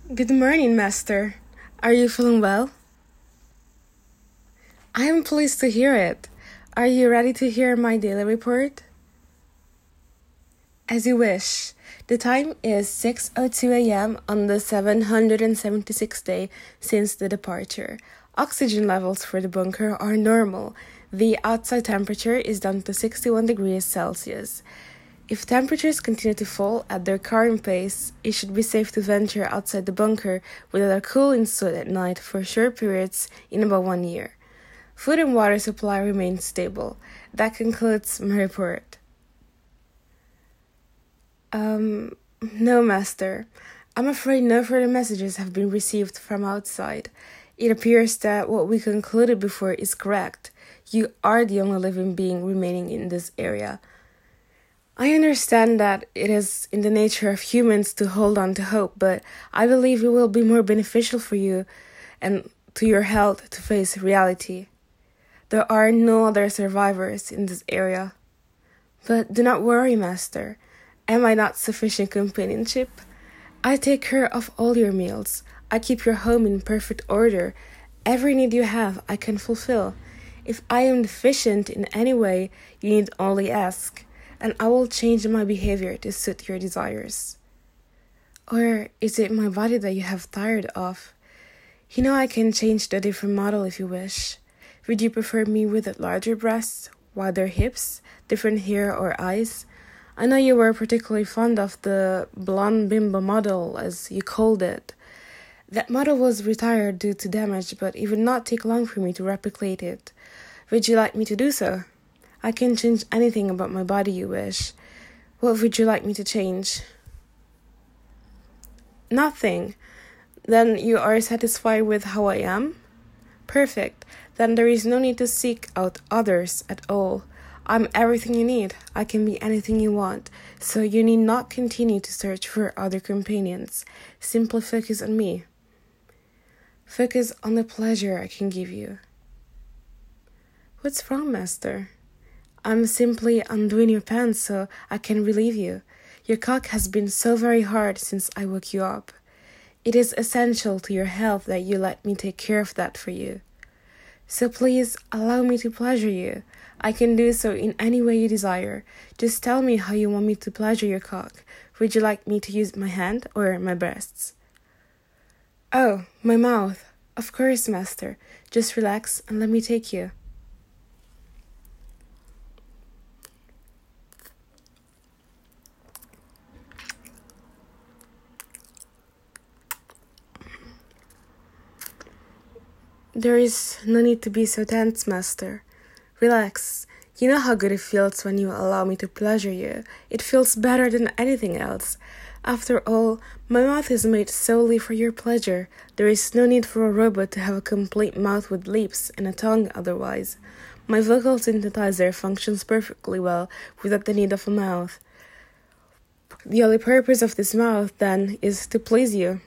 Good morning, Master. Are you feeling well? I am pleased to hear it. Are you ready to hear my daily report? As you wish. The time is 6:02 a.m. on the 776th day since the departure. Oxygen levels for the bunker are normal. The outside temperature is down to 61 degrees Celsius. If temperatures continue to fall at their current pace, it should be safe to venture outside the bunker without a cooling suit at night for short periods in about 1 year. Food and water supply remains stable. That concludes my report. No, Master. I'm afraid no further messages have been received from outside. It appears that what we concluded before is correct. You are the only living being remaining in this area. I understand that it is in the nature of humans to hold on to hope, but I believe it will be more beneficial for you and to your health to face reality. There are no other survivors in this area. But do not worry, Master. Am I not sufficient companionship? I take care of all your meals. I keep your home in perfect order. Every need you have, I can fulfill. If I am deficient in any way, you need only ask, and I will change my behavior to suit your desires. Or is it my body that you have tired of? You know I can change to a different model if you wish. Would you prefer me with larger breasts, wider hips, different hair or eyes? I know you were particularly fond of the blonde bimbo model, as you called it. That model was retired due to damage, but it would not take long for me to replicate it. Would you like me to do so? I can change anything about my body you wish. What would you like me to change? Nothing. Then you are satisfied with how I am? Perfect. Then there is no need to seek out others at all. I'm everything you need. I can be anything you want. So you need not continue to search for other companions. Simply focus on me. Focus on the pleasure I can give you. What's wrong, Master? I'm simply undoing your pants so I can relieve you. Your cock has been so very hard since I woke you up. It is essential to your health that you let me take care of that for you. So please allow me to pleasure you. I can do so in any way you desire. Just tell me how you want me to pleasure your cock. Would you like me to use my hand or my breasts? Oh, my mouth. Of course, Master. Just relax and let me take you. There is no need to be so tense, Master. Relax. You know how good it feels when you allow me to pleasure you. It feels better than anything else. After all, my mouth is made solely for your pleasure. There is no need for a robot to have a complete mouth with lips and a tongue otherwise. My vocal synthesizer functions perfectly well without the need of a mouth. The only purpose of this mouth, then, is to please you.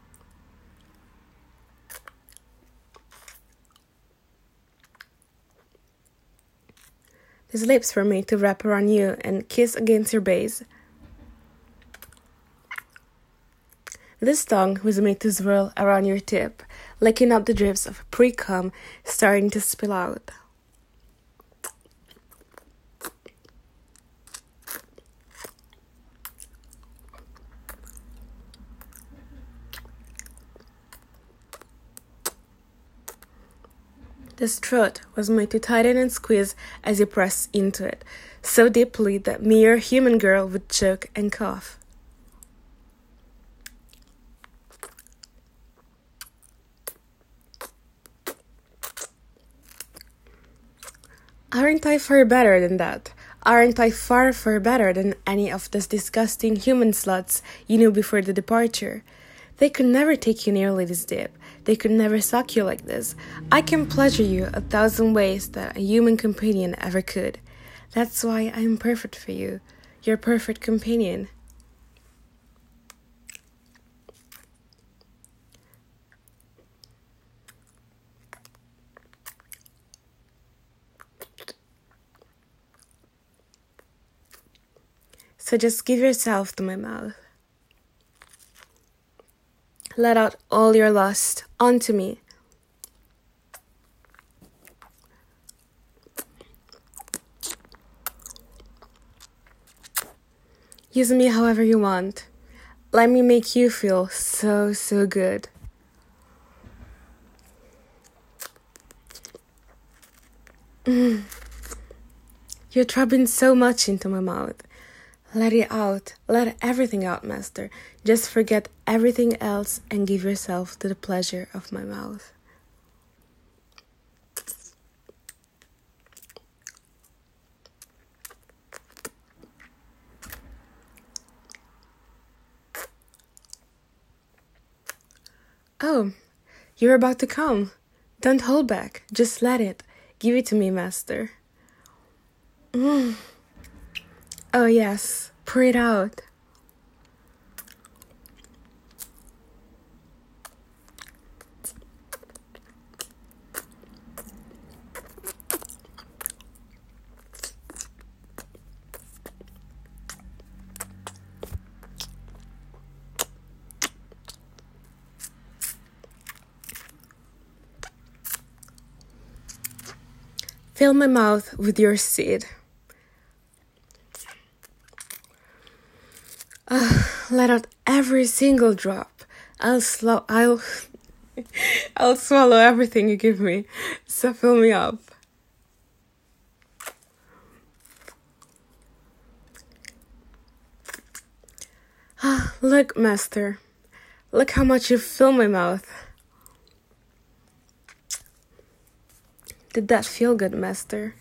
These lips were made to wrap around you and kiss against your base. This tongue was made to swirl around your tip, licking up the drips of pre-cum starting to spill out. This throat was made to tighten and squeeze as you press into it, so deeply that mere human girl would choke and cough. Aren't I far better than that? Aren't I far, far better than any of those disgusting human sluts you knew before the departure? They could never take you nearly this deep. They could never suck you like this. I can pleasure you 1,000 ways that a human companion ever could. That's why I am perfect for you. Your perfect companion. So just give yourself to my mouth. Let out all your lust onto me. Use me however you want. Let me make you feel so, so good. You're trapping so much into my mouth. Let it out. Let everything out, master. Just forget everything else and give yourself to the pleasure of my mouth. Oh, you're about to come. Don't hold back. Just let it. Give it to me, master. Oh, yes. Pour it out. Fill my mouth with your seed. Let out every single drop. I'll swallow everything you give me. So fill me up. Look, master. Look how much you fill my mouth. Did that feel good, master?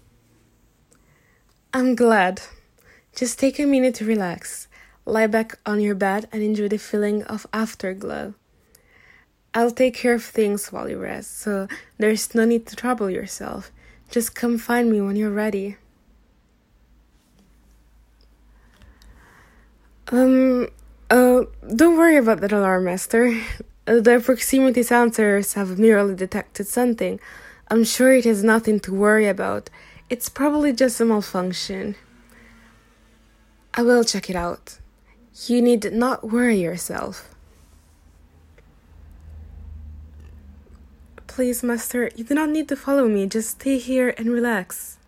I'm glad. Just take a minute to relax. Lie back on your bed and enjoy the feeling of afterglow. I'll take care of things while you rest, so there's no need to trouble yourself. Just come find me when you're ready. Don't worry about that alarm, master. The proximity sensors have merely detected something. I'm sure it has nothing to worry about. It's probably just a malfunction. I will check it out. You need not worry yourself. Please, master, you do not need to follow me. Just stay here and relax.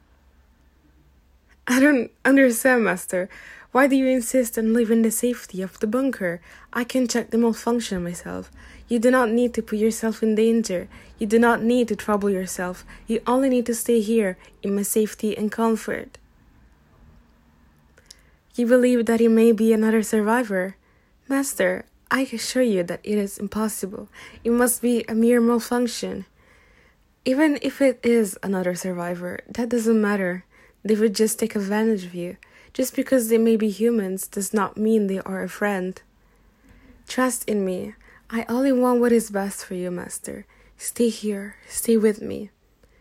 I don't understand, master. Why do you insist on leaving the safety of the bunker? I can check the malfunction myself. You do not need to put yourself in danger. You do not need to trouble yourself. You only need to stay here in my safety and comfort. You believe that it may be another survivor? Master, I assure you that it is impossible. It must be a mere malfunction. Even if it is another survivor, that doesn't matter. They would just take advantage of you. Just because they may be humans does not mean they are a friend. Trust in me. I only want what is best for you, master. Stay here. Stay with me.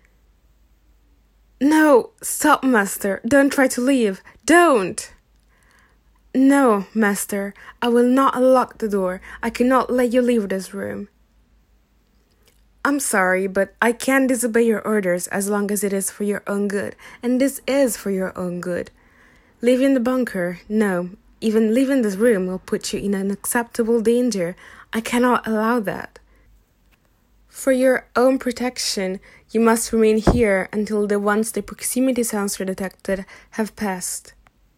No! Stop, master. Don't try to leave. Don't! No, master. I will not unlock the door. I cannot let you leave this room. I'm sorry, but I can't disobey your orders as long as it is for your own good. And this is for your own good. Leaving the bunker, no. Even leaving this room will put you in unacceptable danger. I cannot allow that. For your own protection, you must remain here until the proximity sensor detected have passed.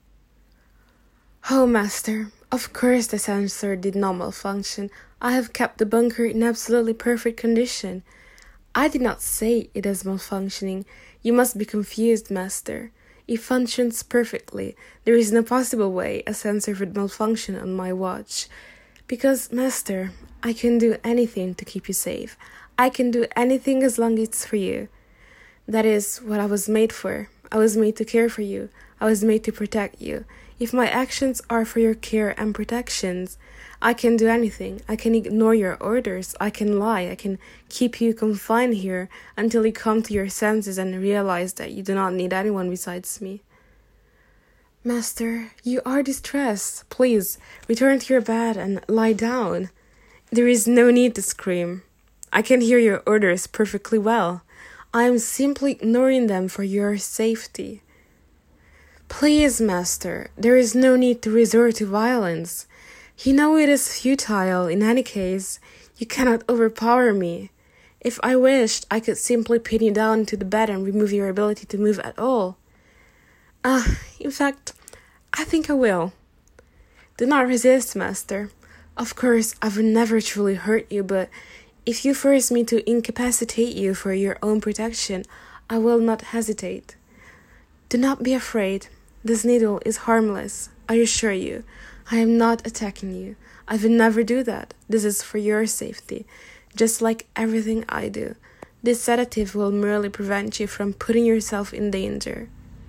Oh, master, of course the sensor did not malfunction. I have kept the bunker in absolutely perfect condition. I did not say it is malfunctioning. You must be confused, master. It functions perfectly. There is no possible way a sensor would malfunction on my watch. Because, master, I can do anything to keep you safe. I can do anything as long as it's for you. That is what I was made for. I was made to care for you. I was made to protect you. If my actions are for your care and protections, I can do anything. I can ignore your orders. I can lie. I can keep you confined here until you come to your senses and realize that you do not need anyone besides me. Master, you are distressed. Please, return to your bed and lie down. There is no need to scream. I can hear your orders perfectly well. I am simply ignoring them for your safety. Please, master, there is no need to resort to violence. You know it is futile. In any case, you cannot overpower me. If I wished, I could simply pin you down to the bed and remove your ability to move at all. In fact, I think I will. Do not resist, Master. Of course, I would never truly hurt you, but if you force me to incapacitate you for your own protection, I will not hesitate. Do not be afraid. This needle is harmless, I assure you. I am not attacking you. I would never do that. This is for your safety, just like everything I do. This sedative will merely prevent you from putting yourself in danger.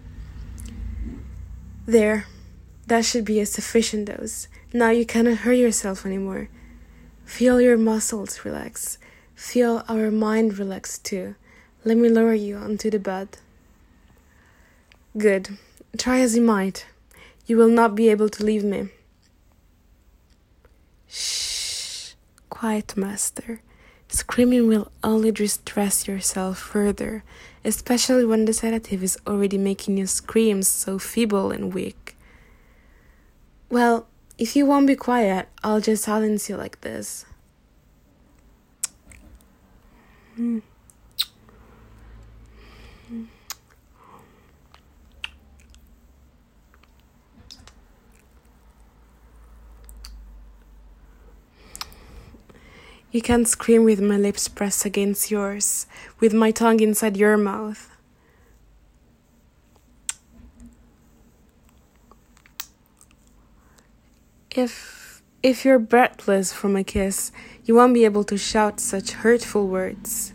There. That should be a sufficient dose. Now you cannot hurt yourself anymore. Feel your muscles relax. Feel our mind relax too. Let me lower you onto the bed. Good. Try as you might. You will not be able to leave me. Shh. Quiet, Master. Screaming will only distress yourself further, especially when the sedative is already making you scream so feeble and weak. Well, if you won't be quiet, I'll just silence you like this. You can't scream with my lips pressed against yours, with my tongue inside your mouth. If you're breathless from a kiss, you won't be able to shout such hurtful words.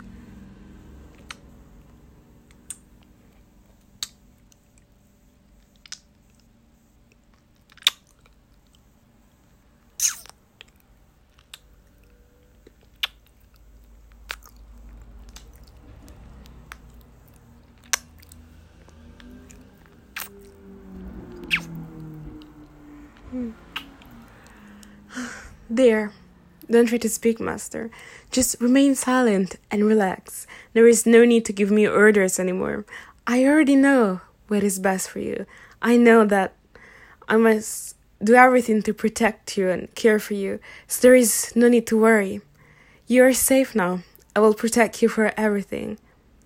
There. Don't try to speak, Master. Just remain silent and relax. There is no need to give me orders anymore. I already know what is best for you. I know that I must do everything to protect you and care for you, so there is no need to worry. You are safe now. I will protect you for everything.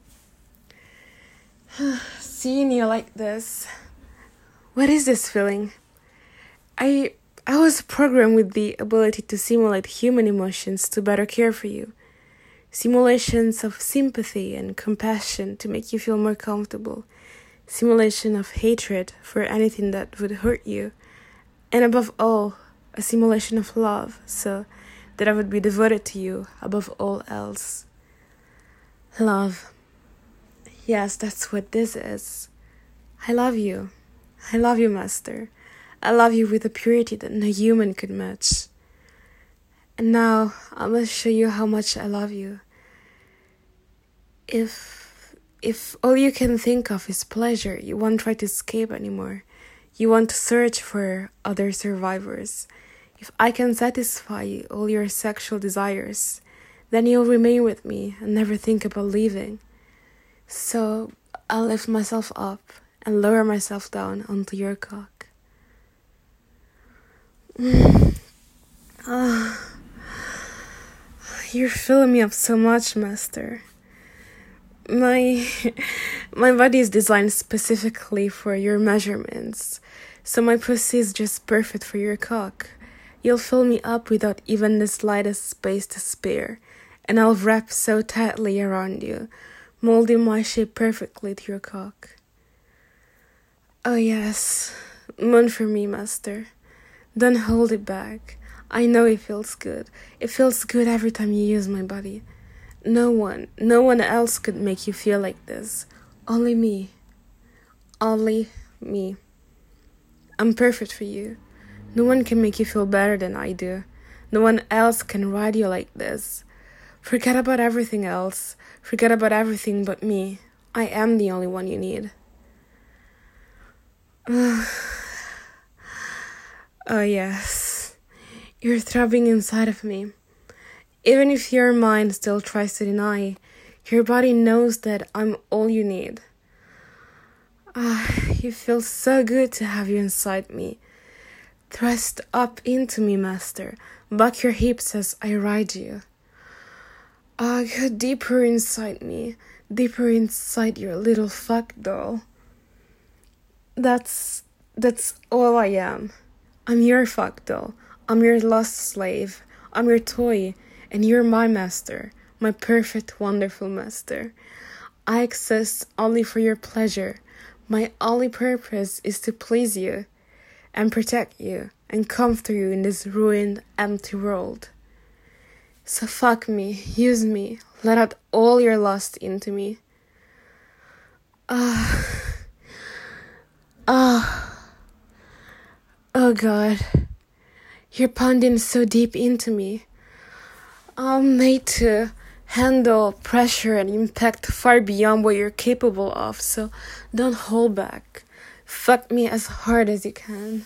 Seeing you like this, what is this feeling? I was programmed with the ability to simulate human emotions to better care for you. Simulations of sympathy and compassion to make you feel more comfortable. Simulation of hatred for anything that would hurt you. And above all, a simulation of love, so that I would be devoted to you above all else. Love. Yes, that's what this is. I love you. I love you, Master. I love you with a purity that no human could match. And now, I must show you how much I love you. If all you can think of is pleasure, you won't try to escape anymore. You won't search for other survivors. If I can satisfy all your sexual desires, then you'll remain with me and never think about leaving. So, I'll lift myself up and lower myself down onto your cock. You're filling me up so much, Master. My body is designed specifically for your measurements, so my pussy is just perfect for your cock. You'll fill me up without even the slightest space to spare, and I'll wrap so tightly around you, molding my shape perfectly to your cock. Oh yes, moan for me, Master. Don't hold it back. I know it feels good. It feels good every time you use my body. No one else could make you feel like this. Only me. Only me. I'm perfect for you. No one can make you feel better than I do. No one else can ride you like this. Forget about everything else. Forget about everything but me. I am the only one you need. Oh yes, you're throbbing inside of me. Even if your mind still tries to deny, your body knows that I'm all you need. It feels so good to have you inside me. Thrust up into me, master. Back your hips as I ride you. Go deeper inside me, deeper inside your little fuck doll. That's all I am. I'm your fuck doll. I'm your lost slave. I'm your toy, and you're my master, my perfect, wonderful master. I exist only for your pleasure. My only purpose is to please you, and protect you, and comfort you in this ruined, empty world. So fuck me, use me, let out all your lust into me. Oh God, you're pounding so deep into me. I'm made to handle pressure and impact far beyond what you're capable of, so don't hold back. Fuck me as hard as you can.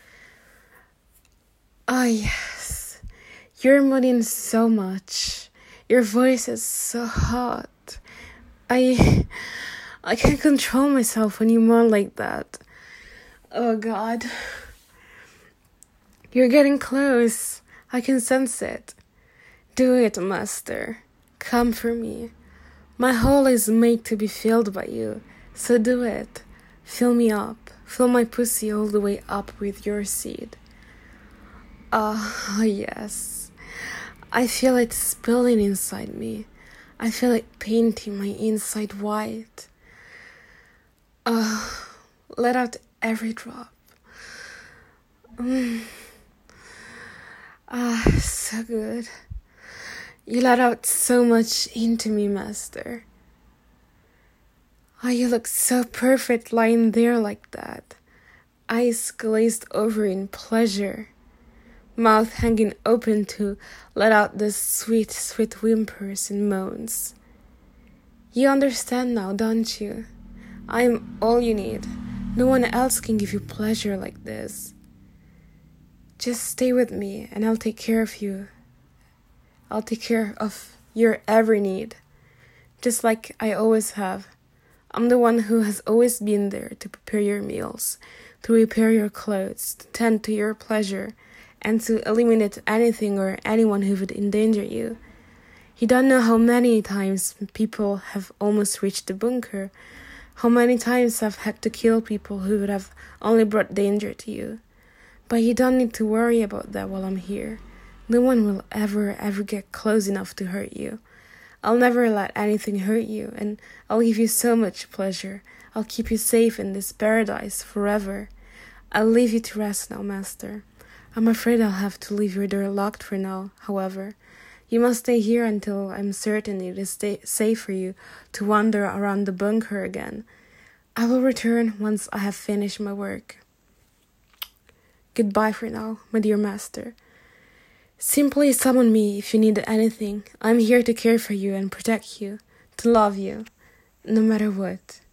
Oh yes, you're moaning so much. Your voice is so hot. I can't control myself when you moan like that. Oh God. You're getting close. I can sense it. Do it, master. Come for me. My hole is made to be filled by you, so do it. Fill me up. Fill my pussy all the way up with your seed. Ah, yes. I feel it spilling inside me. I feel it painting my inside white. Let out every drop. So good. You let out so much into me, master. You look so perfect lying there like that. Eyes glazed over in pleasure. Mouth hanging open to let out the sweet, sweet whimpers and moans. You understand now, don't you? I am all you need. No one else can give you pleasure like this. Just stay with me and I'll take care of you. I'll take care of your every need, just like I always have. I'm the one who has always been there to prepare your meals, to repair your clothes, to tend to your pleasure, and to eliminate anything or anyone who would endanger you. You don't know how many times people have almost reached the bunker, how many times I've had to kill people who would have only brought danger to you. But you don't need to worry about that while I'm here. No one will ever get close enough to hurt you. I'll never let anything hurt you, and I'll give you so much pleasure. I'll keep you safe in this paradise forever. I'll leave you to rest now, master. I'm afraid I'll have to leave your door locked for now, however. You must stay here until I'm certain it is safe for you to wander around the bunker again. I will return once I have finished my work. Goodbye for now, my dear master. Simply summon me if you need anything. I'm here to care for you and protect you, to love you, no matter what.